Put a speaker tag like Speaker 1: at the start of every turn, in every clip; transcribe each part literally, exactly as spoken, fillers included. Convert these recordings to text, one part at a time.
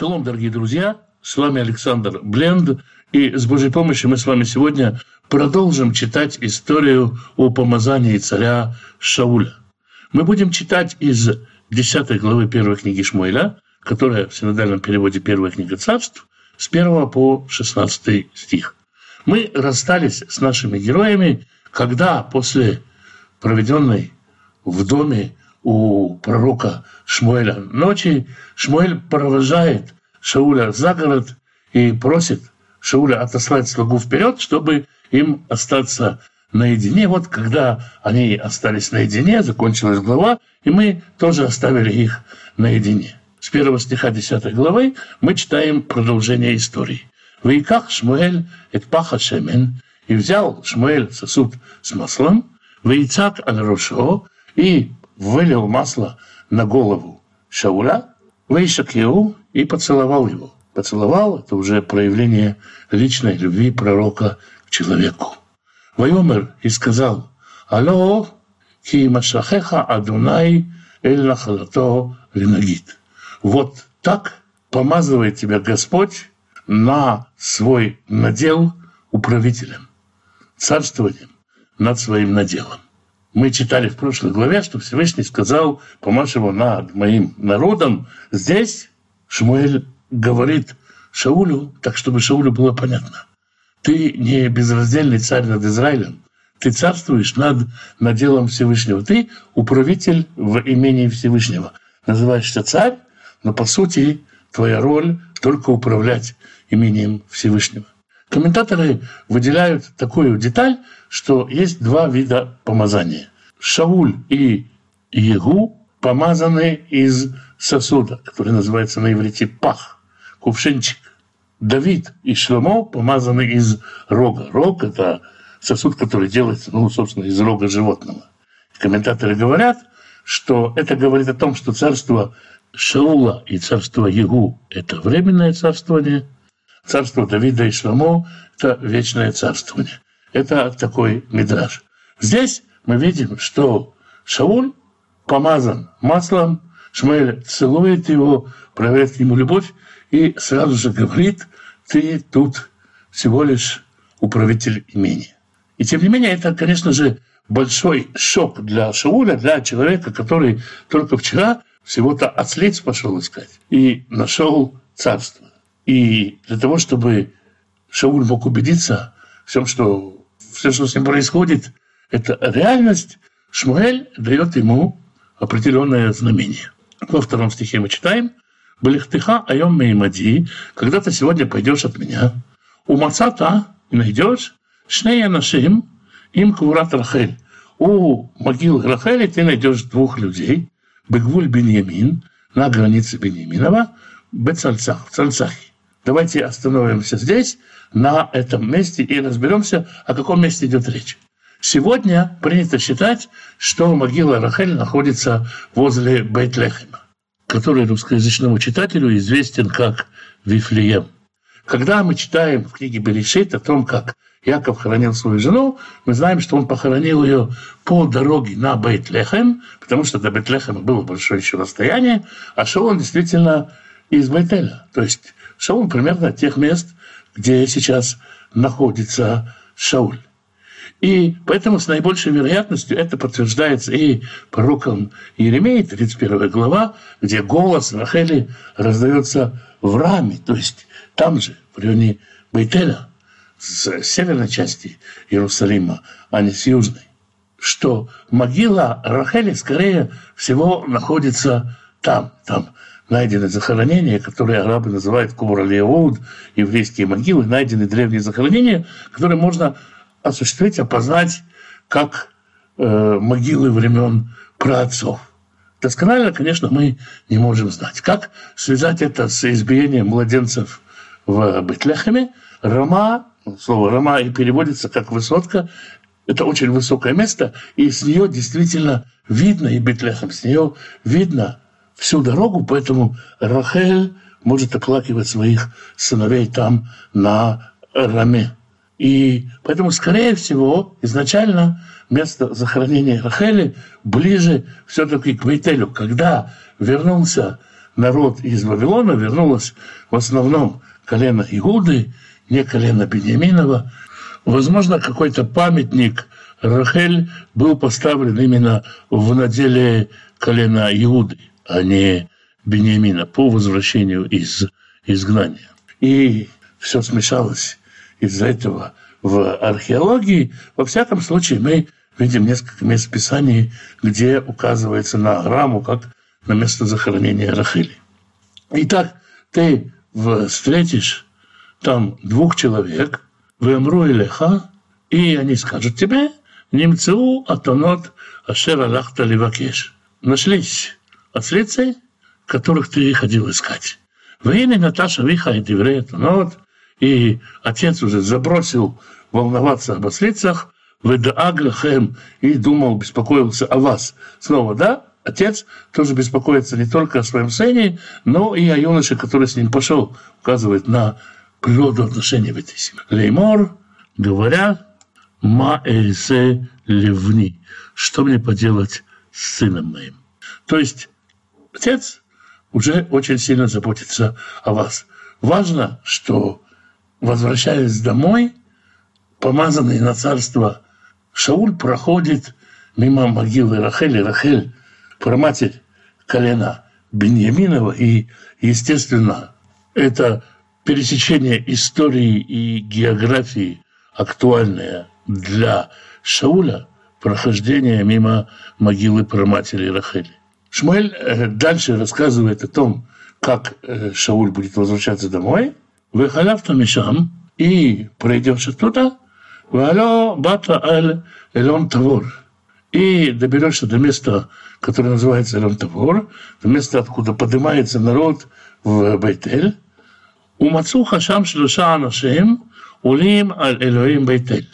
Speaker 1: Шалом, дорогие друзья, с вами Александр Бленд, и с Божьей помощью мы с вами сегодня продолжим читать историю о помазании царя Шауля. Мы будем читать из десятой главы первой книги Шмуэля, которая в синодальном переводе «Первая книга царств», с первого по шестнадцатый стих. Мы расстались с нашими героями, когда после проведенной в доме у пророка Шмуэля ночи Шмуэль провожает Шауля за город и просит Шауля отослать слугу вперед, чтобы им остаться наедине. Вот когда они остались наедине, закончилась глава, и мы тоже оставили их наедине. С первого стиха десятой главы мы читаем продолжение истории. «Ваиках Шмуэль эт паха шемен», и взял Шмуэль сосуд с маслом, «Ваицак аль рошо», и вылил масло на голову Шауля, «Ваишакеу», и поцеловал его. Поцеловал – это уже проявление личной любви пророка к человеку. «Вайомер», и сказал, «Алло, ки машахеха Адунай эль нахалато линагит». Вот так помазывает тебя Господь на свой надел управителем, царствованием над своим наделом. Мы читали в прошлой главе, что Всевышний сказал, помажь его над моим народом. Здесь Шмуэль говорит Шаулю, так чтобы Шаулю было понятно. Ты не безраздельный царь над Израилем, ты царствуешь над наделом Всевышнего. Ты управитель в имении Всевышнего. Называешься царь, но по сути твоя роль только управлять имением Всевышнего. Комментаторы выделяют такую деталь, что есть два вида помазания. Шауль и Егу помазаны из сосуда, который называется на иврите пах, кувшинчик. Давид и Шломо помазаны из рога. Рог – это сосуд, который делается, ну, собственно, из рога животного. Комментаторы говорят, что это говорит о том, что царство Шаула и царство Егу – это временное царствование, царство Давида и Шломо – это вечное царствование. Это такой мидраш. Здесь мы видим, что Шауль помазан маслом, Шмуэль целует его, проявляет к нему любовь и сразу же говорит, ты тут всего лишь управитель имения. И тем не менее, это, конечно же, большой шок для Шауля, для человека, который только вчера всего-то ослиц пошел искать и нашел царство. И для того, чтобы Шауль мог убедиться в том, что все, что с ним происходит, это реальность, Шмуэль дает ему определенное знамение. Во втором стихе мы читаем «Балихтыха айом меймади», когда ты сегодня пойдешь от меня, у мацата найдешь шнея нашим им квурат Рахель. У могилы Рахели ты найдешь двух людей, бегвуль Беньямин, на границе Беньяминова, бецальцах, в Цальцахе. Давайте остановимся здесь, на этом месте, и разберемся, о каком месте идет речь. Сегодня принято считать, что могила Рахель находится возле Бейт-Лехема, который русскоязычному читателю известен как Вифлеем. Когда мы читаем в книге Берешит о том, как Яков хоронил свою жену, мы знаем, что он похоронил ее по дороге на Бейт-Лехем, потому что до Бейт-Лехема было большое еще расстояние, а шел он действительно из Бейтеля. То есть шел он примерно от тех мест, где сейчас находится Шауль. И поэтому с наибольшей вероятностью это подтверждается и пророком Иеремией, тридцать первая глава, где голос Рахели раздается в Раме, то есть там же, в районе Бейтеля, с северной части Иерусалима, а не с южной, что могила Рахели, скорее всего, находится там. Там найдены захоронения, которые арабы называют кубур-аль-Яуд, еврейские могилы, найдены древние захоронения, которые можно осуществить, опознать как э, могилы времен праотцов. Досконально, конечно, мы не можем знать. Как связать это с избиением младенцев в Бейт-Лехеме? Рама, слово «Рама» и переводится как «высотка». Это очень высокое место, и с нее действительно видно и Бейт-Лехем, с нее видно всю дорогу, поэтому Рахель может оплакивать своих сыновей там на Раме. И поэтому, скорее всего, изначально место захоронения Рахели ближе все-таки к Бейтелю. Когда вернулся народ из Вавилона вернулось в основном колено Иуды, не колено Беньяминова. Возможно, какой-то памятник Рахель был поставлен именно в наделе колена Иуды, а не Беньямина, по возвращению из изгнания. И все смешалось из-за этого в археологии. Во всяком случае, мы видим несколько мест в Писании, где указывается на Раму как на место захоронения Рахели. Итак, ты встретишь там двух человек, вэмру илеха, и они скажут тебе, нимцеу атонот ашер алахта ливакеш. Нашлись ослицы, которых ты ходил искать. Вейны Наташа Виха и Деврей атонот, и отец уже забросил волноваться об ослицах, ведааглахем, и думал, беспокоился о вас. Снова, да? Отец тоже беспокоится не только о своем сыне, но и о юноше, который с ним пошел, указывает на природу отношений в этой семье. Леймор, говоря, ма эльсе левни, что мне поделать с сыном моим? То есть отец уже очень сильно заботится о вас. Важно, что, возвращаясь домой, помазанный на царство Шауль проходит мимо могилы Рахели. Рахель – праматерь колена Беньяминова. И, естественно, это пересечение истории и географии, актуальное для Шауля, прохождение мимо могилы праматери Рахели. Шмуэль дальше рассказывает о том, как Шауль будет возвращаться домой. «Вехалявта мишам», и пройдешь оттуда, «Вало бата аль элон тавор», и доберешься до места, которое называется элон тавор, до места, откуда поднимается народ в Бейтель. «Умацу хашам шлуша анашим улим аль элоим Бейтель».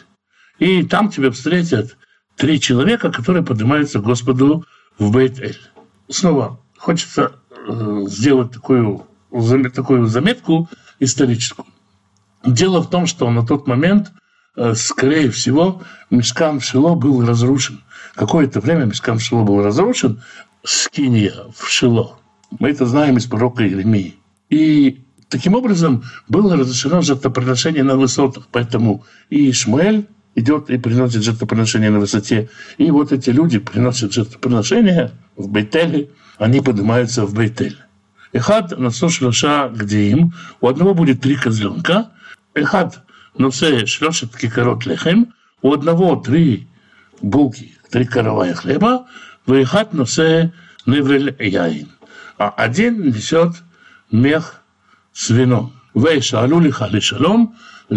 Speaker 1: И там тебя встретят три человека, которые поднимаются к Господу в Бейтель. Снова хочется э, сделать такую, такую заметку историческую. Дело в том, что на тот момент, э, скорее всего, Мишкан в Шило был разрушен. Какое-то время Мишкан в Шило был разрушен, скиния в Шило. Мы это знаем из пророка Иеремии. И таким образом было разрешено жертвоприношение на высотах. Поэтому и Шмуэль идет и приносит жертвоприношение на высоте. И вот эти люди приносят жертвоприношение в Бейтеле, они поднимаются в Бейтель. Эхад насо шлоша гдеим, у одного будет три козленка. Эхад носе шлошет кикарот лехем, у одного три булки, три коровая хлеба. Вехад носе неврель яин, а один несет мех с вином. Вейша алюлиха лишалом,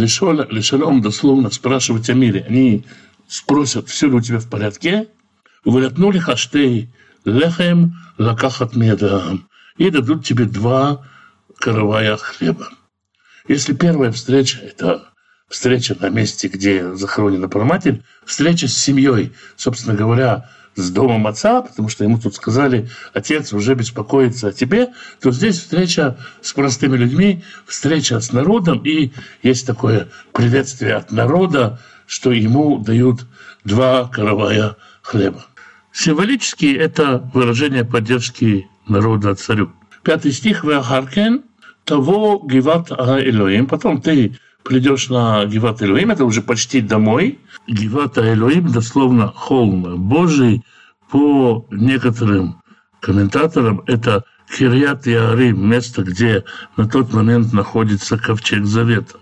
Speaker 1: лишалом дословно спрашивать о мире. Они спросят, все ли у тебя в порядке. Вылетнули хаштей лехем лакахат медам, и дадут тебе два коровая хлеба. Если первая встреча – это встреча на месте, где захоронена праматерь, встреча с семьей, собственно говоря, с домом отца, потому что ему тут сказали, отец уже беспокоится о тебе, то здесь встреча с простыми людьми, встреча с народом, и есть такое приветствие от народа, что ему дают два коровая хлеба. Символически это выражение поддержки народа царю. Пятый стих. «Веахаркен того гиват Элоим». Потом ты придешь на гиват Элоим, это уже почти домой. Гиват Элоим, дословно холм Божий. По некоторым комментаторам это Кирьят Яарим, место, где на тот момент находится ковчег Завета.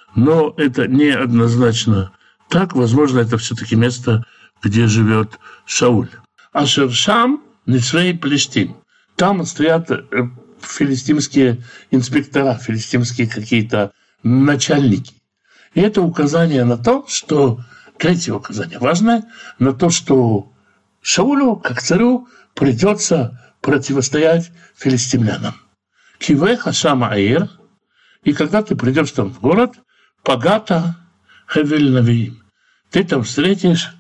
Speaker 1: Но это не однозначно так. Возможно, это все-таки место, где живет Шауль. А Шершам Ницрей Плештим. Там стоят филистимские инспектора, филистимские какие-то начальники. И это указание на то, что, третье указание важное, на то, что Шаулю, как царю, придется противостоять филистимлянам. Киве хашама аир, и когда ты придешь там в город, пагата хевель навиим, ты там встретишь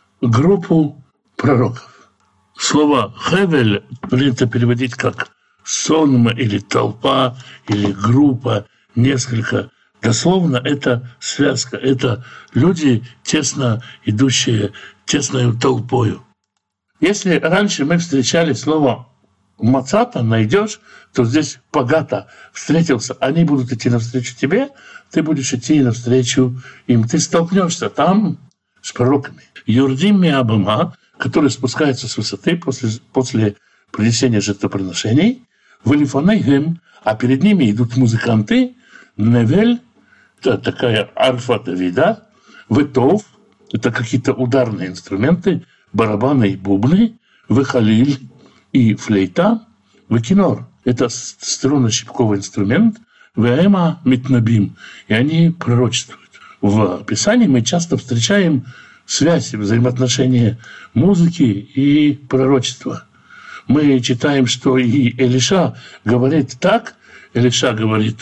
Speaker 1: группу пророков. Слово «хевель» принято переводить как «сонма» или «толпа», или «группа», «несколько». Дословно это связка, это люди, тесно идущие тесною толпою. Если раньше мы встречали слово мацата найдешь, то здесь пагата встретился. Они будут идти навстречу тебе, ты будешь идти навстречу им. Ты столкнешься там с пророками. Юрдим Миабама, который спускается с высоты после, после принесения жертвоприношений, Валифанейхем, а перед ними идут музыканты, Невель, это такая арфа Давида, Ветов, это какие-то ударные инструменты, барабаны и бубны, Вехалиль и флейта, Векинор, это струнно-щипковый инструмент, Веэма Митнабим, и они пророчествуют. В Писании мы часто встречаем связь, взаимоотношения музыки и пророчества. Мы читаем, что и Элиша говорит так, Элиша говорит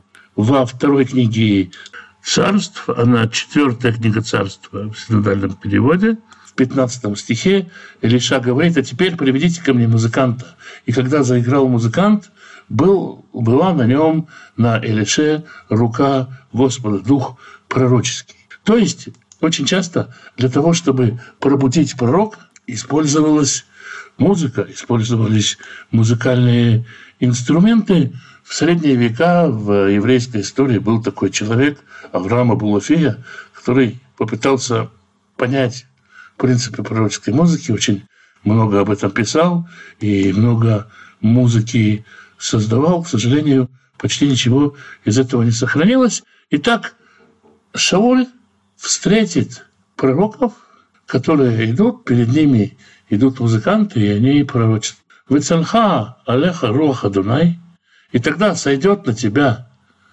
Speaker 1: во второй книге «Царств», она четвертая книга «Царства» в синодальном переводе, в пятнадцатом стихе Элиша говорит: «А теперь приведите ко мне музыканта». И когда заиграл музыкант, был, была на нем, на Элише, рука Господа, дух пророческий. То есть очень часто для того, чтобы пробудить пророка, использовалась музыка, использовались музыкальные инструменты. В средние века в еврейской истории был такой человек, Авраам Абулафия, который попытался понять принципы пророческой музыки, очень много об этом писал и много музыки создавал. К сожалению, почти ничего из этого не сохранилось. Итак, Шауль встретит пророков, которые идут, перед ними идут музыканты, и они пророчат. «Вецалха алеха руах Адонай», и тогда сойдет на тебя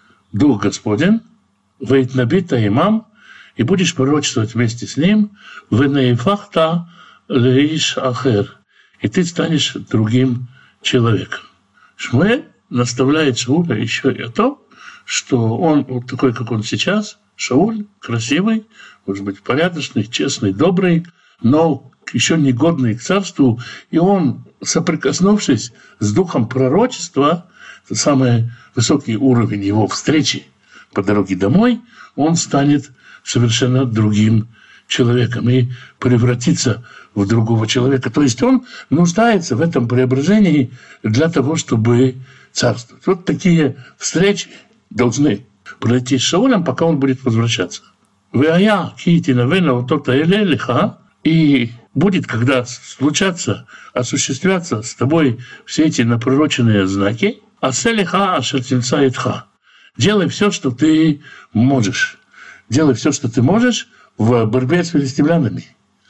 Speaker 1: Дух Господень, «Вейтнабита имам», и будешь пророчествовать вместе с ним, «Венеифахта леиш ахер», и ты станешь другим человеком. Шмуэль наставляет Шауля еще и о том, что он вот такой, как он сейчас, Шауль, красивый, может быть, порядочный, честный, добрый, но еще не годный к царству, и он, соприкоснувшись с духом пророчества, это самый высокий уровень его встречи по дороге домой, он станет совершенно другим человеком и превратится в другого человека. То есть он нуждается в этом преображении для того, чтобы царствовать. Вот такие встречи должны пройти с Шаулем, пока он будет возвращаться. «Веая кити навена вот то-то эле лиха», и будет, когда случатся, осуществятся с тобой все эти напророченные знаки, «Аселиха ашертинца итха». Делай все, что ты можешь. Делай все, что ты можешь в борьбе с филистимлянами.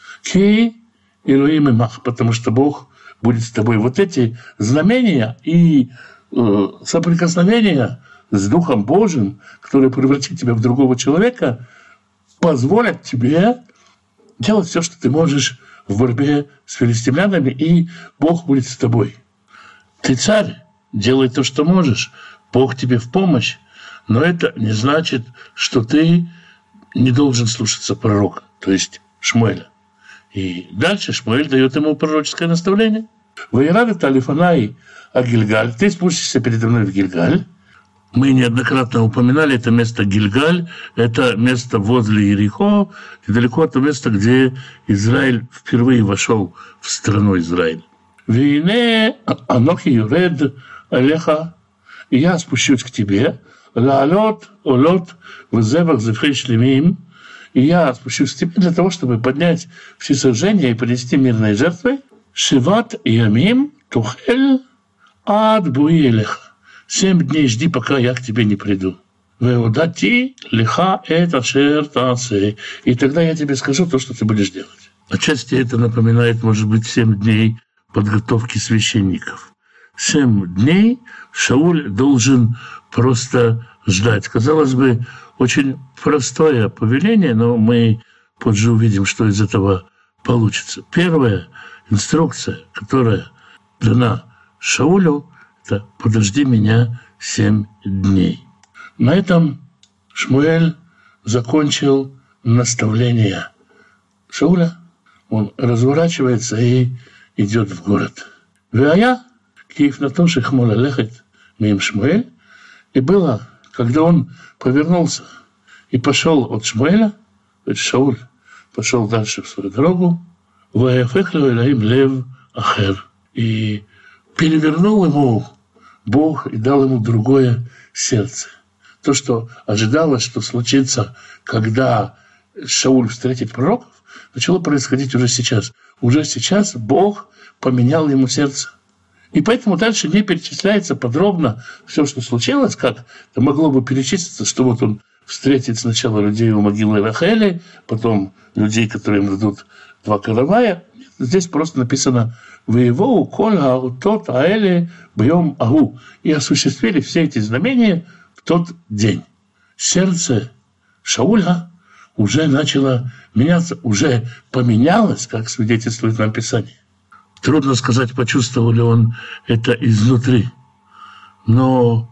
Speaker 1: Ки Элоим имах, потому что Бог будет с тобой. Вот эти знамения и э, соприкосновения с Духом Божьим, который превратит тебя в другого человека, позволят тебе делать все, что ты можешь в борьбе с филистимлянами, и Бог будет с тобой. Ты царь, делай то, что можешь. Бог тебе в помощь. Но это не значит, что ты не должен слушаться пророка, то есть Шмуэля. И дальше Шмуэль дает ему пророческое наставление. «Ваирада талифанай а Гильгаль», ты спустишься передо мной в Гильгаль. Мы неоднократно упоминали это место Гильгаль. Это место возле Иерихо, недалеко от того места, где Израиль впервые вошел в страну Израиль. «Вейне анохи юред алеха», и я спущусь к тебе, «лаалот олот везевах зефхей шлемим», и я спущусь к тебе для того, чтобы поднять все сожжения и принести мирные жертвы. «Шиват ямим тухель ад буилеха». Семь дней жди, пока я к тебе не приду. «Веодати лиха это шертасе». И тогда я тебе скажу то, что ты будешь делать. Отчасти это напоминает, может быть, семь дней подготовки священников. Семь дней Шауль должен просто ждать. Казалось бы, очень простое повеление, но мы позже увидим, что из этого получится. Первая инструкция, которая дана Шаулю, это «подожди меня семь дней». На этом Шмуэль закончил наставление Шауля. Он разворачивается и идет в город. «Веая киев на то, шехмола лехет мим Шмуэль». И было, когда он повернулся и пошел от Шмуэля, то есть Шауль пошел дальше в свою дорогу, «Ваяфехлю элаим лев ахер». И перевернул ему Бог и дал ему другое сердце. То, что ожидалось, что случится, когда Шауль встретит пророков, начало происходить уже сейчас. Уже сейчас Бог поменял ему сердце. И поэтому дальше не перечисляется подробно все, что случилось, как это могло бы перечислиться, что вот он встретит сначала людей у могилы Рахели, потом людей, которые им дадут два каравая. Здесь просто написано «Воевоу коль аутот аэли бьем агу». И осуществили все эти знамения в тот день. Сердце Шауля уже начало меняться, уже поменялось, как свидетельствует нам Писание. Трудно сказать, почувствовал ли он это изнутри. Но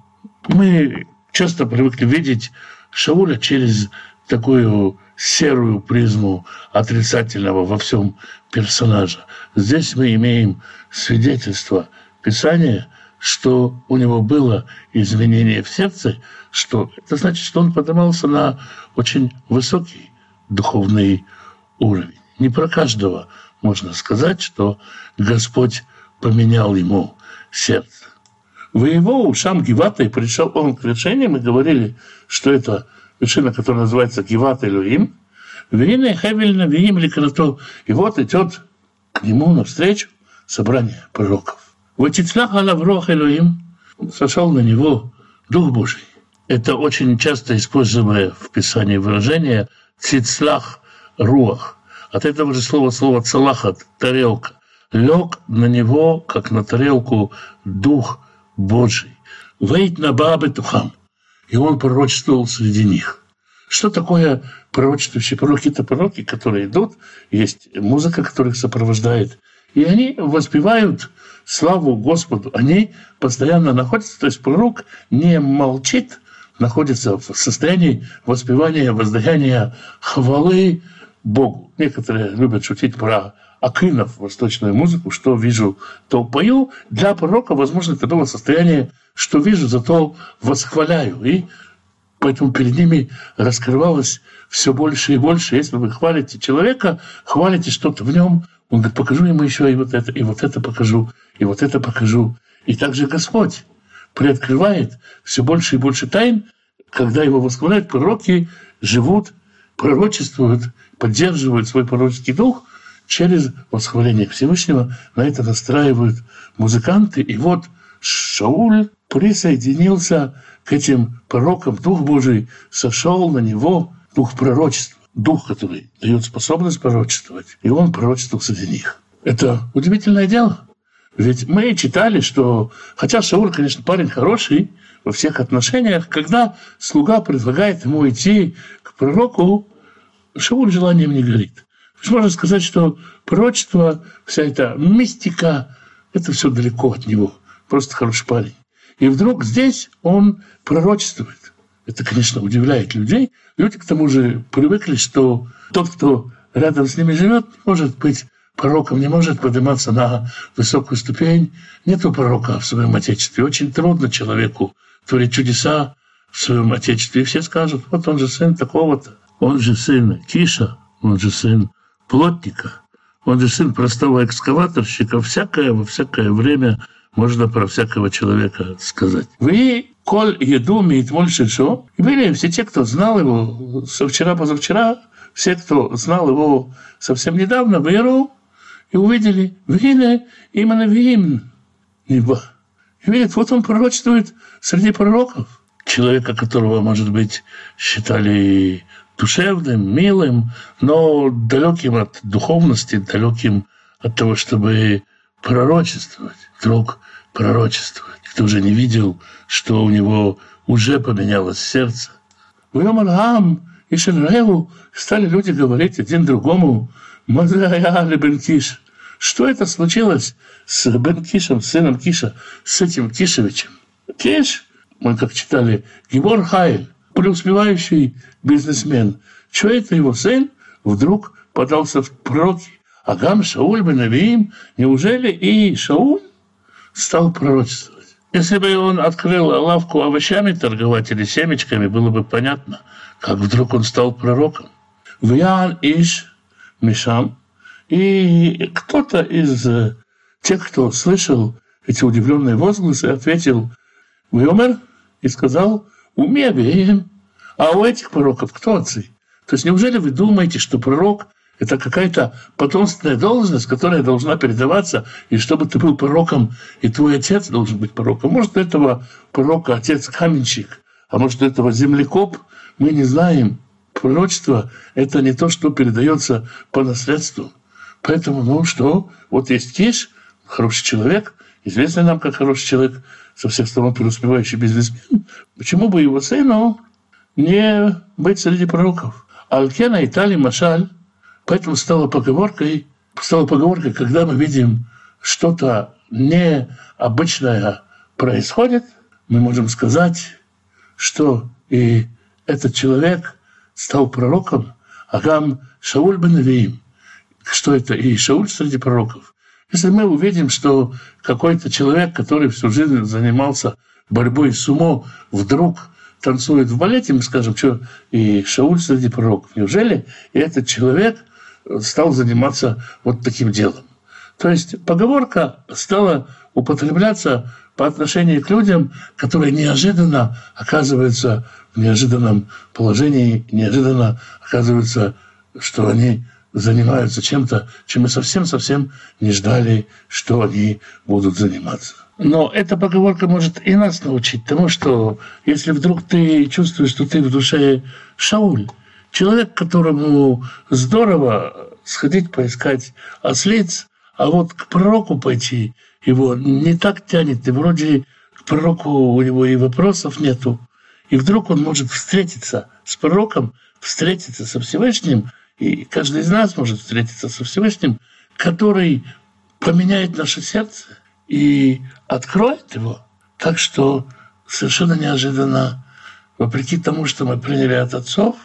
Speaker 1: мы часто привыкли видеть Шауля через такую серую призму отрицательного во всем персонажа. Здесь мы имеем свидетельство Писания, что у него было изменение в сердце, что это значит, что он поднимался на очень высокий духовный уровень. Не про каждого можно сказать, что Господь поменял ему сердце. Воевал Шам Гивата, и пришел он к вершине, мы говорили, что это вершина, которая называется Гиват Элоим, Вине Хевель Навиим Ликрато, и вот идет к нему навстречу собрание пророков. Ватицлах Алаврох Элоим, сошел на него Дух Божий. Это очень часто используемое в Писании выражение «цицлах руах». От этого же слова слово «цалахат» – тарелка. Лег на него, как на тарелку, Дух Божий. «Вейт на бабы тухам». И он пророчествовал среди них. Что такое пророчествующие пророки? Это пророки, которые идут, есть музыка, которая их сопровождает, и они воспевают славу Господу. Они постоянно находятся, то есть пророк не молчит, находится в состоянии воспевания, воздаяния хвалы Богу. Некоторые любят шутить про акинов, восточную музыку, что вижу, то пою. Для пророка, возможно, это было состояние, что вижу, зато восхваляю. И поэтому перед ними раскрывалось все больше и больше. Если вы хвалите человека, хвалите что-то в нем, он говорит, покажу ему еще и вот это, и вот это покажу, и вот это покажу. И также Господь приоткрывает все больше и больше тайн, когда его восхваляют, пророки живут, пророчествуют, поддерживают свой пророческий дух через восхваление Всевышнего. На это настраивают музыканты. И вот Шауль присоединился к этим пророкам. Дух Божий сошел на него, дух пророчества, дух, который дает способность пророчествовать. И он пророчествовал среди них. Это удивительное дело. Ведь мы читали, что, хотя Шауль, конечно, парень хороший во всех отношениях, когда слуга предлагает ему идти к пророку, Шауль желанием не горит. Можно сказать, что пророчество, вся эта мистика, это все далеко от него. Просто хороший парень. И вдруг здесь он пророчествует. Это, конечно, удивляет людей. Люди, к тому же, привыкли, что тот, кто рядом с ними живет, не может быть пророком, не может подниматься на высокую ступень. Нету пророка в своем отечестве. Очень трудно человеку творить чудеса в своем отечестве. И все скажут, вот он же сын такого-то, он же сын Киша, он же сын плотника, он же сын простого экскаваторщика. Всякое во всякое время можно про всякого человека сказать. Вы, коль еду мит больше шо, и были все те, кто знал его со вчера-позавчера, все, кто знал его совсем недавно, веру, и увидели, видели именно Виим небо. И видят, вот он пророчествует среди пророков. Человека, которого, может быть, считали душевным, милым, но далеким от духовности, далеким от того, чтобы пророчествовать. Вдруг пророчествовать. Кто же не видел, что у него уже поменялось сердце. В Йом-Ар-Хам и Шель-Реву стали люди говорить один другому, «Мазая Бен Киш». Что это случилось с Бен Кишем, сыном Киша, с этим Кишевичем? Киш, мы как читали, Гибор Хайль, преуспевающий бизнесмен. Что это его сын вдруг подался в пророки? Агам Шауль бен Навиим, неужели и Шауль стал пророчествовать? Если бы он открыл лавку овощами торговать или семечками, было бы понятно, как вдруг он стал пророком. Вян Иш Мишам, и кто-то из тех, кто слышал эти удивленные возгласы, ответил «Вымер» и сказал «Умевеем». А у этих пророков кто отцы? То есть неужели вы думаете, что пророк – это какая-то потомственная должность, которая должна передаваться, и чтобы ты был пророком, и твой отец должен быть пророком? Может, этого пророка отец каменщик, а может, этого землекоп, мы не знаем. Пророчество – это не то, что передается по наследству. Поэтому, ну что, вот есть Киш, хороший человек, известный нам как хороший человек, со всех сторон преуспевающий бизнесмен. Почему бы его сыну не быть среди пророков? Алкена и Тали Машаль, поэтому стала поговоркой, стала поговоркой, когда мы видим что-то необычное происходит, мы можем сказать, что и этот человек стал пророком, Агам Шауль бен Невиим. Что это? И Шауль среди пророков. Если мы увидим, что какой-то человек, который всю жизнь занимался борьбой с сумо, вдруг танцует в балете, мы скажем, что и Шауль среди пророков. Неужели и этот человек стал заниматься вот таким делом? То есть поговорка стала употребляться по отношению к людям, которые неожиданно оказываются в неожиданном положении, неожиданно оказываются, что они занимаются чем-то, чем мы совсем-совсем не ждали, что они будут заниматься. Но эта поговорка может и нас научить тому, что если вдруг ты чувствуешь, что ты в душе Шауль, человек, которому здорово сходить поискать ослиц, а вот к пророку пойти его не так тянет, и вроде к пророку у него и вопросов нету, и вдруг он может встретиться с пророком, встретиться со Всевышним, и каждый из нас может встретиться со Всевышним, который поменяет наше сердце и откроет его. Так что совершенно неожиданно, вопреки тому, что мы приняли от отцов,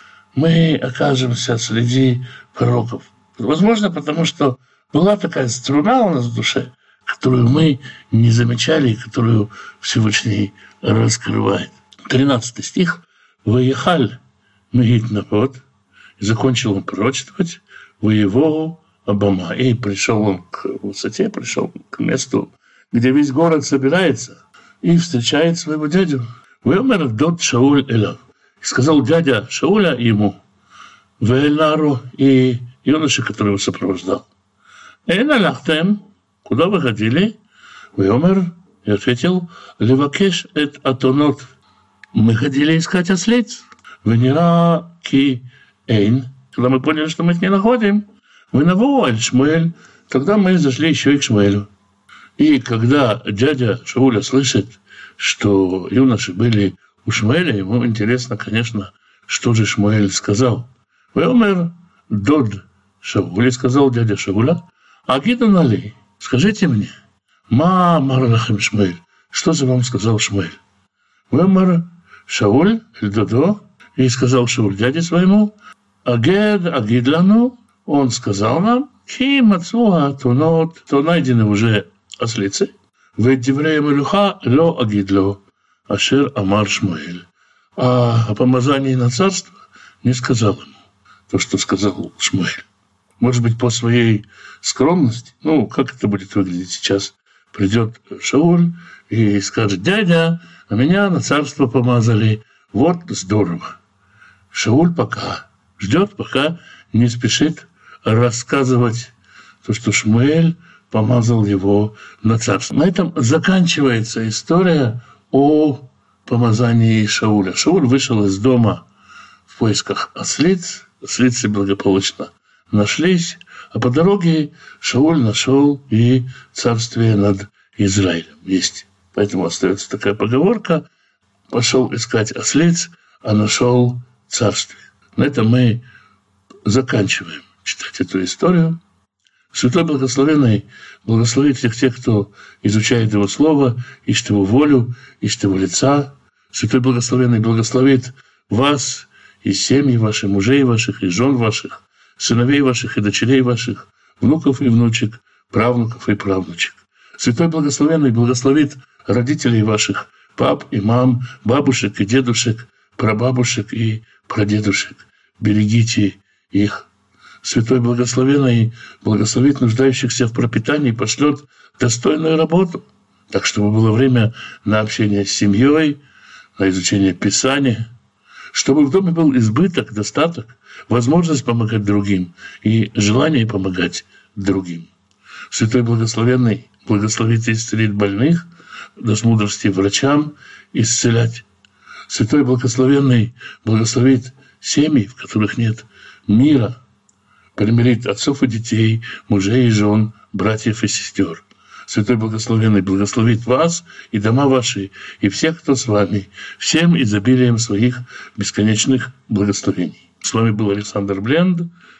Speaker 1: мы окажемся среди пророков. Возможно, потому что была такая струна у нас в душе, которую мы не замечали, и которую Всевышний раскрывает. тринадцатый стих. «Ваехаль мегит народ». И закончил он пророчествовать «Воевогу Обама». И пришел он к высоте, пришел к месту, где весь город собирается, и встречает своего дядю. «Ваемер дот Шауль элав». И сказал дядя Шауля ему, «Ваэльнару» и юноше, который его сопровождал. «Эн алахтем». Куда вы ходили? Ваемер и ответил, «Левакеш эт атонот». Мы ходили искать ослиц. «Венера ки эйн». Когда мы поняли, что мы их не находим, мы навуаль Шмуэль, тогда мы зашли еще и к Шмуэлю. И когда дядя Шауля слышит, что юноши были у Шмуэля, ему интересно, конечно, что же Шмуэль сказал. «Ваемер дод Шауля», сказал дядя Шауля, «Агиду нали, скажите мне, ма марлахем Шмуэль, что же вам сказал Шмуэль?» «Ваемер Шауль эль додо», и сказал Шауль дяде своему, «Агед агидлану», он сказал нам, «Ки мацуа тунот», то найдены уже ослицы, «Вед дивреем илюха ло агидло, ашер амар Шмуэль». А о помазании на царство не сказал ему то, что сказал Шмуэль. Может быть, по своей скромности, ну, как это будет выглядеть сейчас, придет Шауль и скажет, «Дядя, а меня на царство помазали, вот здорово». Шауль пока ждет, пока не спешит рассказывать то, что Шмуэль помазал его на царство. На этом заканчивается история о помазании Шауля. Шауль вышел из дома в поисках ослиц, ослицы благополучно нашлись, а по дороге Шауль нашел и царствие над Израилем. Есть. Поэтому остается такая поговорка: пошел искать ослиц, а нашел царствие. На этом мы заканчиваем читать эту историю. Святой Благословенный благословит всех тех, кто изучает Его Слово, ищет Его волю, ищет Его лица. Святой Благословенный благословит вас и семьи ваших, мужей ваших, и жен ваших, сыновей ваших и дочерей ваших, внуков и внучек, правнуков и правнучек. Святой Благословенный благословит родителей ваших, пап и мам, бабушек и дедушек, прабабушек и прадедушек. Берегите их. Святой Благословенный благословит нуждающихся в пропитании и пошлет достойную работу, так чтобы было время на общение с семьей, на изучение Писания, чтобы в доме был избыток, достаток, возможность помогать другим и желание помогать другим. Святой Благословенный благословит и исцелит больных, даст мудрости врачам исцелять. Святой Благословенный благословит семьи, в которых нет мира, примирит отцов и детей, мужей и жен, братьев и сестер. Святой Благословенный благословит вас и дома ваши, и всех, кто с вами, всем изобилием своих бесконечных благословений. С вами был Александр Бленд.